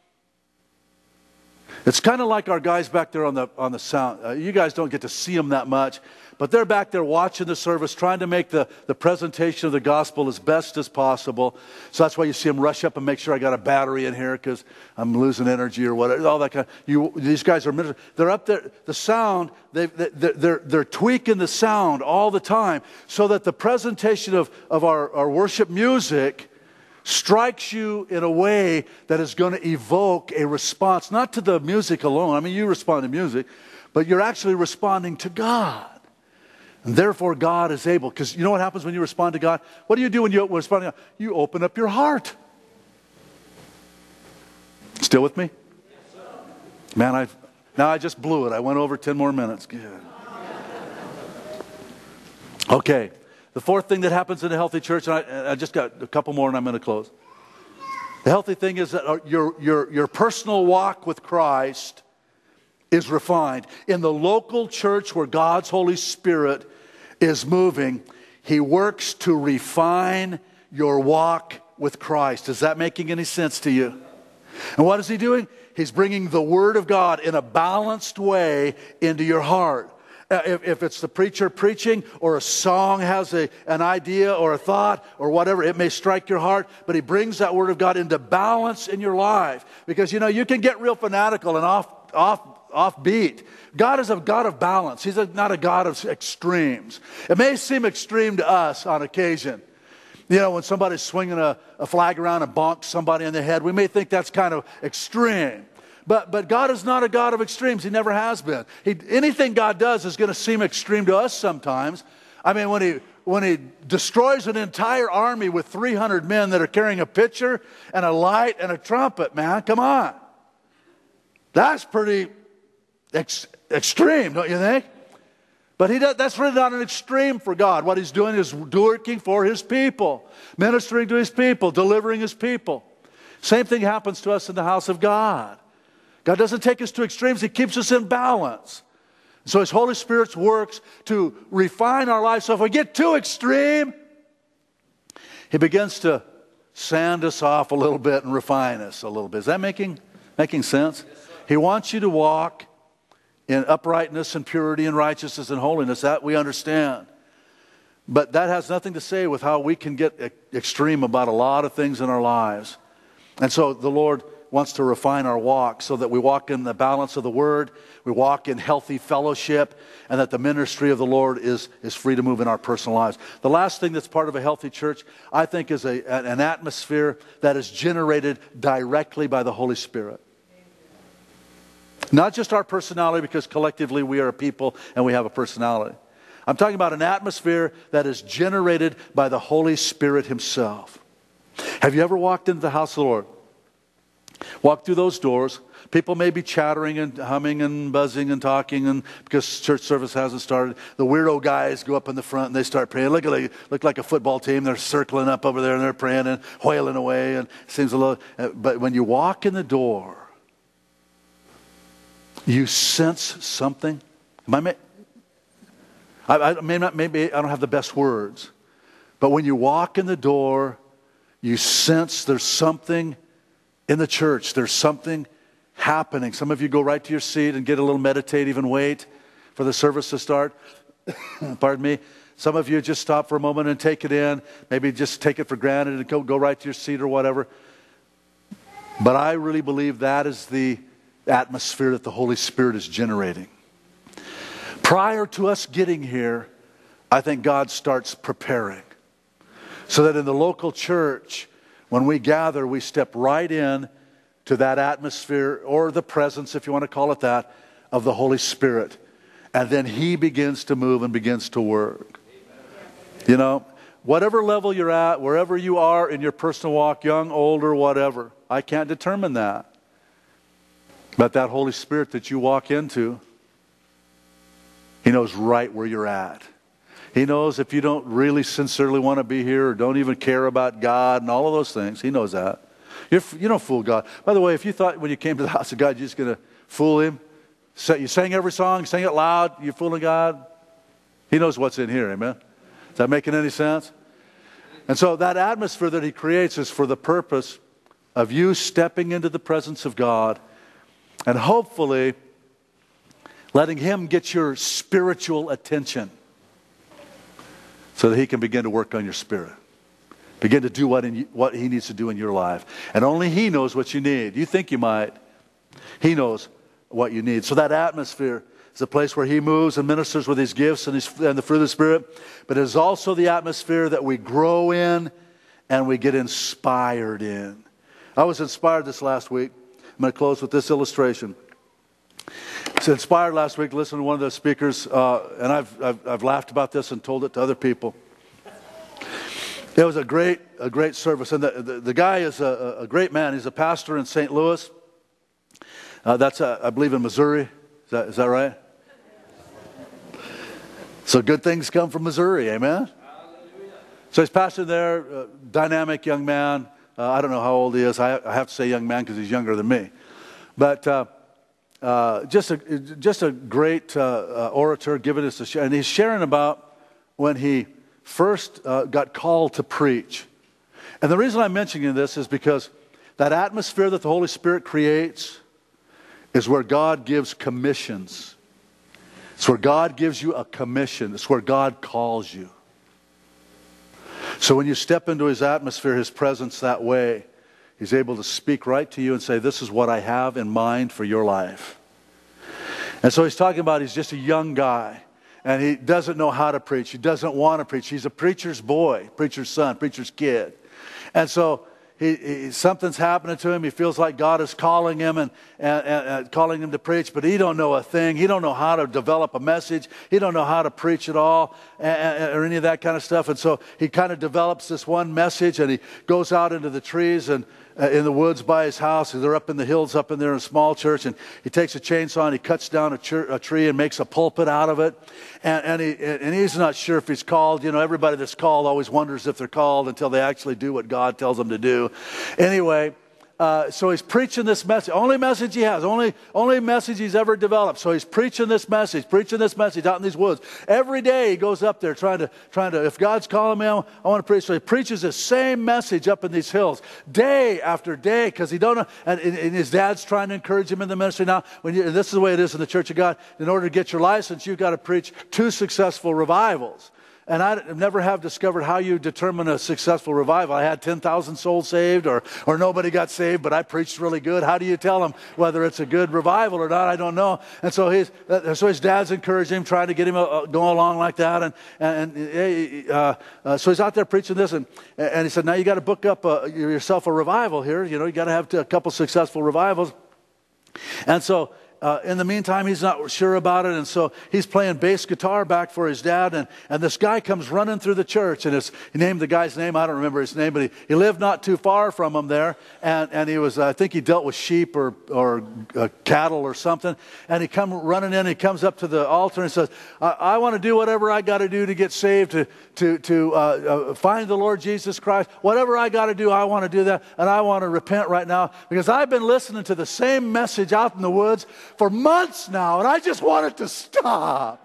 It's kind of like our guys back there on the on the sound. Uh, you guys don't get to see them that much, but they're back there watching the service, trying to make the, the presentation of the gospel as best as possible. So that's why you see them rush up and make sure I got a battery in here because I'm losing energy or whatever. All that kind of, you, these guys are, they're up there, the sound, they, they, they're, they're tweaking the sound all the time so that the presentation of, of our, our worship music strikes you in a way that is going to evoke a response, not to the music alone. I mean, you respond to music, but you're actually responding to God. And therefore, God is able. Because you know what happens when you respond to God? What do you do when you respond to God? You open up your heart. Still with me? Man, I've, now I just blew it. I went over ten more minutes. Good. Okay. The fourth thing that happens in a healthy church, and I, I just got a couple more and I'm going to close. The healthy thing is that your, your, your personal walk with Christ is refined. In the local church where God's Holy Spirit is moving, He works to refine your walk with Christ. Is that making any sense to you? And what is He doing? He's bringing the Word of God in a balanced way into your heart. Uh, if, if it's the preacher preaching or a song has a, an idea or a thought or whatever, it may strike your heart, but He brings that Word of God into balance in your life. Because, you know, you can get real fanatical and off, off, offbeat. God is a God of balance. He's a, not a God of extremes. It may seem extreme to us on occasion. You know, when somebody's swinging a, a flag around and bonks somebody on the head, we may think that's kind of extreme. But but God is not a God of extremes. He never has been. He, anything God does is going to seem extreme to us sometimes. I mean, when he when he destroys an entire army with three hundred men that are carrying a pitcher and a light and a trumpet, man, come on. That's pretty ex, extreme, don't you think? But he does, that's really not an extreme for God. What He's doing is working for His people, ministering to His people, delivering His people. Same thing happens to us in the house of God. God doesn't take us to extremes. He keeps us in balance. So His Holy Spirit works to refine our lives. So if we get too extreme, He begins to sand us off a little bit and refine us a little bit. Is that making, making sense? Yes, he wants you to walk in uprightness and purity and righteousness and holiness. That we understand. But that has nothing to say with how we can get extreme about a lot of things in our lives. And so the Lord wants to refine our walk so that we walk in the balance of the Word, we walk in healthy fellowship, and that the ministry of the Lord is, is free to move in our personal lives. The last thing that's part of a healthy church, I think, is a, an atmosphere that is generated directly by the Holy Spirit. Not just our personality, because collectively we are a people and we have a personality. I'm talking about an atmosphere that is generated by the Holy Spirit Himself. Have you ever walked into the house of the Lord? Walk through those doors. People may be chattering and humming and buzzing and talking, and because church service hasn't started, the weirdo guys go up in the front and they start praying. Look like look like a football team. They're circling up over there and they're praying and wailing away. And it seems a little. But when you walk in the door, you sense something. Am I? I, I may not. Maybe I don't have the best words, but when you walk in the door, you sense there's something in the church. There's something happening. Some of you go right to your seat and get a little meditative and wait for the service to start. Pardon me. Some of you just stop for a moment and take it in. Maybe just take it for granted and go, go right to your seat or whatever. But I really believe that is the atmosphere that the Holy Spirit is generating. Prior to us getting here, I think God starts preparing. So that in the local church, when we gather, we step right in to that atmosphere, or the presence, if you want to call it that, of the Holy Spirit. And then He begins to move and begins to work. You know, whatever level you're at, wherever you are in your personal walk, young, old, or whatever, I can't determine that. But that Holy Spirit that you walk into, He knows right where you're at. He knows if you don't really sincerely want to be here or don't even care about God and all of those things. He knows that. You're, you don't fool God. By the way, if you thought when you came to the house of God you're just going to fool Him, you sang every song, sang it loud, you're fooling God. He knows what's in here, amen? Is that making any sense? And so that atmosphere that He creates is for the purpose of you stepping into the presence of God and hopefully letting Him get your spiritual attention so that He can begin to work on your spirit. Begin to do what, in, what He needs to do in your life. And only He knows what you need. You think you might. He knows what you need. So that atmosphere is a place where He moves and ministers with His gifts and, his, and the fruit of the Spirit. But it is also the atmosphere that we grow in and we get inspired in. I was inspired this last week. I'm going to close with this illustration. I was inspired last week to listen to one of the speakers, uh, and I've, I've, I've laughed about this and told it to other people. It was a great, a great service, and the, the, the guy is a, a great man. He's a pastor in Saint Louis. Uh, that's, uh, I believe, in Missouri. Is that, is that right? So good things come from Missouri, amen? So he's pastor there, uh, dynamic young man. Uh, I don't know how old he is. I, I have to say young man because he's younger than me. But uh, uh, just a just a great uh, uh, orator, giving us a share. And he's sharing about when he first uh, got called to preach. And the reason I'm mentioning this is because that atmosphere that the Holy Spirit creates is where God gives commissions. It's where God gives you a commission. It's where God calls you. So when you step into His atmosphere, His presence that way, He's able to speak right to you and say, this is what I have in mind for your life. And so he's talking about he's just a young guy. And he doesn't know how to preach. He doesn't want to preach. He's a preacher's boy, preacher's son, preacher's kid. And so he, he, something's happening to him. He feels like God is calling him and, and, and, and calling him to preach, but he don't know a thing. He don't know how to develop a message. He don't know how to preach at all and, or any of that kind of stuff. And so he kind of develops this one message, and he goes out into the trees and uh, in the woods by his house. They're up in the hills up in there in a small church, and he takes a chainsaw and he cuts down a, ch- a tree and makes a pulpit out of it. And, and, he, and he's not sure if he's called. You know, everybody that's called always wonders if they're called until they actually do what God tells them to do. Anyway, uh, so he's preaching this message. Only message he has. Only, only message he's ever developed. So he's preaching this message, preaching this message out in these woods. Every day he goes up there trying to, trying to, if God's calling me, I want to preach. So he preaches the same message up in these hills, day after day, because he don't know, and, and his dad's trying to encourage him in the ministry. Now, when you, and this is the way it is in the Church of God, in order to get your license, you've got to preach two successful revivals. And I never have discovered how you determine a successful revival. I had ten thousand souls saved, or or nobody got saved, but I preached really good. How do you tell them whether it's a good revival or not? I don't know. And so his so his dad's encouraging him, trying to get him uh, going along like that. And and uh, uh, so he's out there preaching this, and and he said, now you got to book up uh, yourself a revival here. You know, you got to have a couple successful revivals. And so. Uh, in the meantime, he's not sure about it, and so he's playing bass guitar back for his dad, and, and this guy comes running through the church, and it's, he named the guy's name, I don't remember his name, but he, he lived not too far from him there, and, and he was, uh, I think he dealt with sheep or, or uh, cattle or something, and he come running in, he comes up to the altar and says, I, I want to do whatever I got to do to get saved, to, to, to uh, uh, find the Lord Jesus Christ, whatever I got to do, I want to do that, and I want to repent right now, because I've been listening to the same message out in the woods for months now, and I just want it to stop.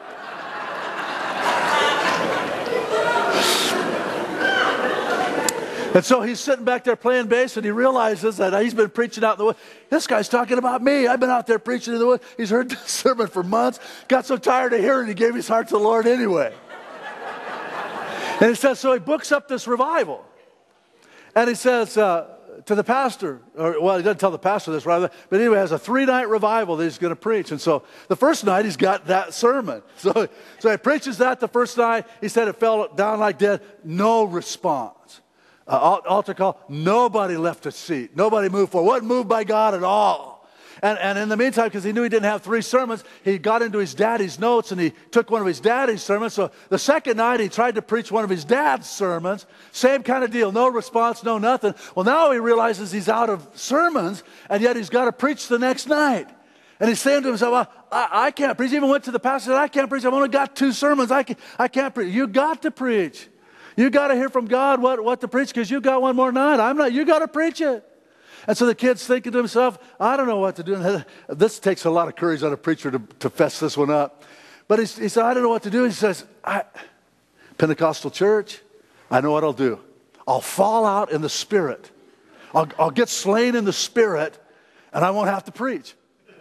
And so he's sitting back there playing bass, and he realizes that he's been preaching out in the woods. This guy's talking about me. I've been out there preaching in the woods. He's heard this sermon for months, got so tired of hearing it, he gave his heart to the Lord anyway. And he says, so he books up this revival. And he says, uh, to the pastor, or well, he doesn't tell the pastor this, right? But anyway, has a three-night revival that he's going to preach. And so the first night, he's got that sermon. So, so he preaches that the first night. He said it fell down like dead. No response. Uh, altar call. Nobody left a seat. Nobody moved forward. Wasn't moved by God at all. And, and in the meantime, because he knew he didn't have three sermons, he got into his daddy's notes and he took one of his daddy's sermons. So the second night, he tried to preach one of his dad's sermons. Same kind of deal. No response, no nothing. Well, now he realizes he's out of sermons, and yet he's got to preach the next night. And he's saying to himself, well, I, I can't preach. He even went to the pastor and said, I can't preach. I've only got two sermons. I, can, I can't preach. You got to preach. You got to hear from God what, what to preach, because you got one more night. I'm not. You got to preach it. And so the kid's thinking to himself, I don't know what to do. And this takes a lot of courage on a preacher to, to fess this one up. But he, he said, I don't know what to do. He says, I, Pentecostal church, I know what I'll do. I'll fall out in the Spirit. I'll, I'll get slain in the Spirit, and I won't have to preach.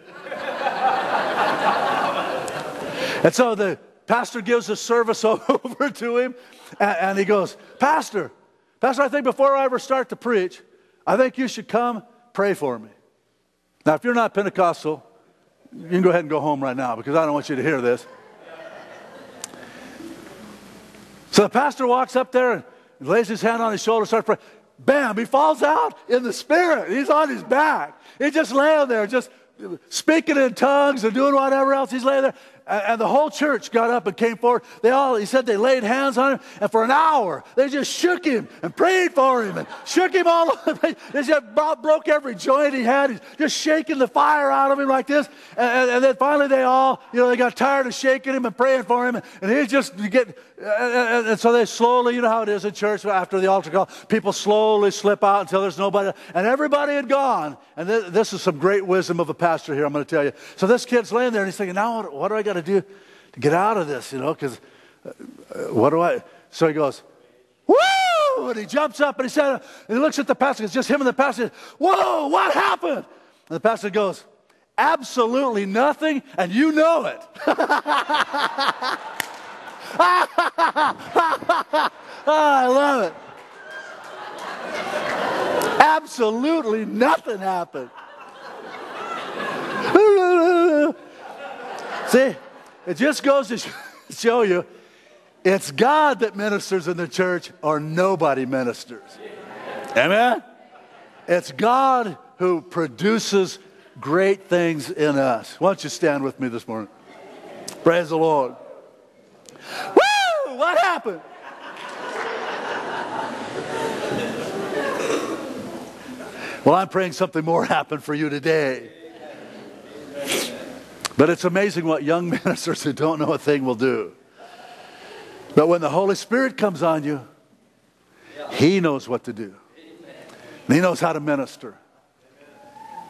And so the pastor gives a service over to him, and, and he goes, Pastor, Pastor, I think before I ever start to preach, I think you should come pray for me. Now, if you're not Pentecostal, you can go ahead and go home right now, because I don't want you to hear this. So the pastor walks up there and lays his hand on his shoulder, starts praying. Bam, he falls out in the Spirit. He's on his back. He's just laying there, just speaking in tongues and doing whatever else. He's laying there. And the whole church got up and came forward. They all, he said they laid hands on him, and for an hour, they just shook him and prayed for him and shook him all over. They just broke every joint he had. He's just shaking the fire out of him like this. And, and, and then finally they all, you know, they got tired of shaking him and praying for him. And, and he's just getting, and, and, and so they slowly, you know how it is in church after the altar call, people slowly slip out until there's nobody. And everybody had gone. And th- this is some great wisdom of a pastor here, I'm going to tell you. So this kid's laying there and he's thinking, now what, what do I got to do to get out of this, you know, because uh, what do I, so he goes, woo, and he jumps up and he said, and he looks at the pastor, it's just him and the pastor, whoa, what happened? And the pastor goes, absolutely nothing, and you know it. Oh, I love it. Absolutely nothing happened. See, it just goes to show you, it's God that ministers in the church, or nobody ministers. Amen? It's God who produces great things in us. Why don't you stand with me this morning? Praise the Lord. Woo! What happened? Well, I'm praying something more happened for you today. But it's amazing what young ministers who don't know a thing will do. But when the Holy Spirit comes on you, He knows what to do. And He knows how to minister.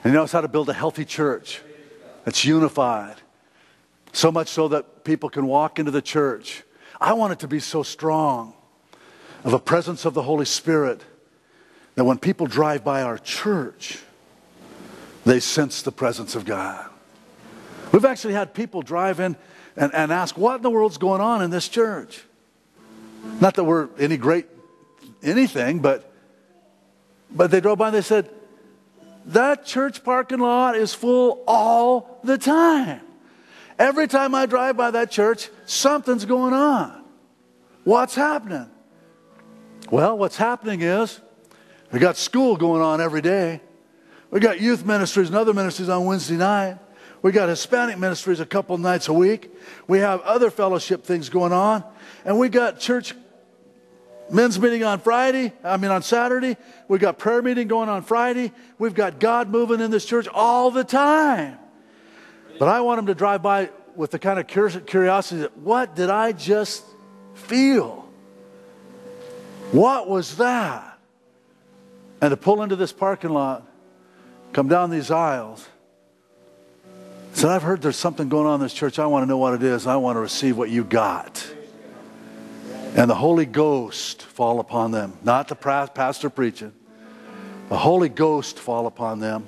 And he knows how to build a healthy church that's unified. So much so that people can walk into the church. I want it to be so strong of a presence of the Holy Spirit that when people drive by our church, they sense the presence of God. We've actually had people drive in and, and ask, what in the world's going on in this church? Not that we're any great anything, but, but they drove by and they said, that church parking lot is full all the time. Every time I drive by that church, something's going on. What's happening? Well, what's happening is we got school going on every day. We got youth ministries and other ministries on Wednesday night. We got Hispanic ministries a couple nights a week. We have other fellowship things going on. And we got church men's meeting on Friday, I mean on Saturday. We got prayer meeting going on Friday. We've got God moving in this church all the time. But I want them to drive by with the kind of curiosity that, what did I just feel? What was that? And to pull into this parking lot, come down these aisles, said, I've heard there's something going on in this church. I want to know what it is. I want to receive what you got. And the Holy Ghost fall upon them. Not the pastor preaching. The Holy Ghost fall upon them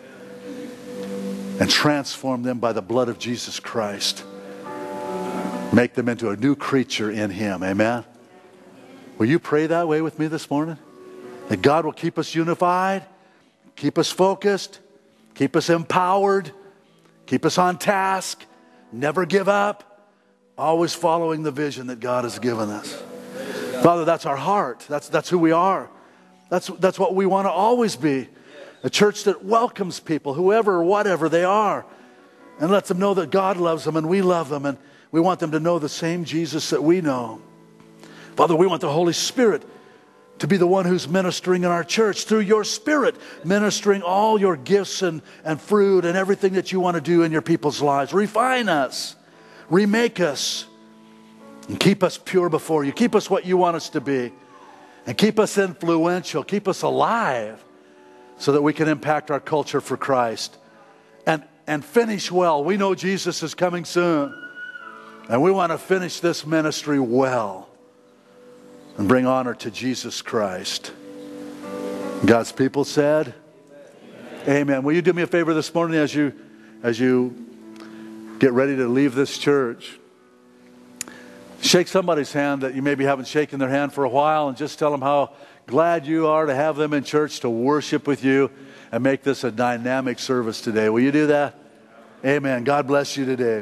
and transform them by the blood of Jesus Christ. Make them into a new creature in Him. Amen? Will you pray that way with me this morning? That God will keep us unified, keep us focused, keep us empowered, keep us on task, never give up. Always following the vision that God has given us. Father, that's our heart. That's, that's who we are. That's, that's what we want to always be. A church that welcomes people, whoever or whatever they are, and lets them know that God loves them and we love them, and we want them to know the same Jesus that we know. Father, we want the Holy Spirit to be the one who's ministering in our church through your Spirit, ministering all your gifts and, and fruit and everything that you want to do in your people's lives. Refine us. Remake us and keep us pure before you. Keep us what you want us to be. And keep us influential. Keep us alive so that we can impact our culture for Christ. And, and finish well. We know Jesus is coming soon. And we want to finish this ministry well and bring honor to Jesus Christ. God's people said, Amen. Amen. Will you do me a favor this morning as you, as you get ready to leave this church? Shake somebody's hand that you maybe haven't shaken their hand for a while, and just tell them how glad you are to have them in church to worship with you and make this a dynamic service today. Will you do that? Amen. God bless you today.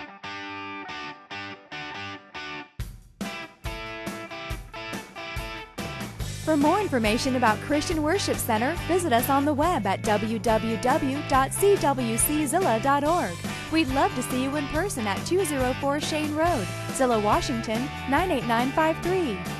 For more information about Christian Worship Center, visit us on the web at w w w dot c w c zilla dot org. We'd love to see you in person at two oh four Shane Road, Zillah, Washington, nine eight nine five three.